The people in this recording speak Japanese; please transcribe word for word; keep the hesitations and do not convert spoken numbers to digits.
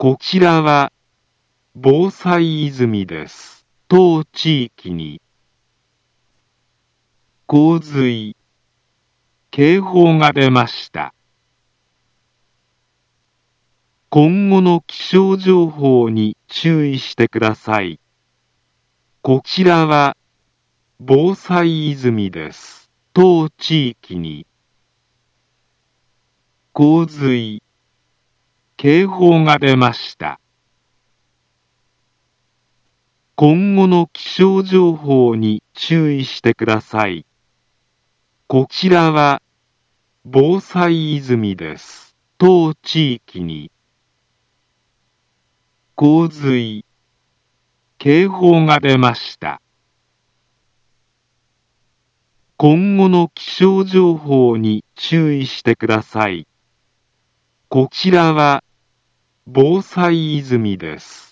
こちらは防災泉です。当地域に洪水警報が出ました。今後の気象情報に注意してください。こちらは防災泉です。当地域に洪水警報が出ました。今後の気象情報に注意してください。こちらは防災泉です。当地域に洪水警報が出ました。今後の気象情報に注意してください。こちらは防災泉です。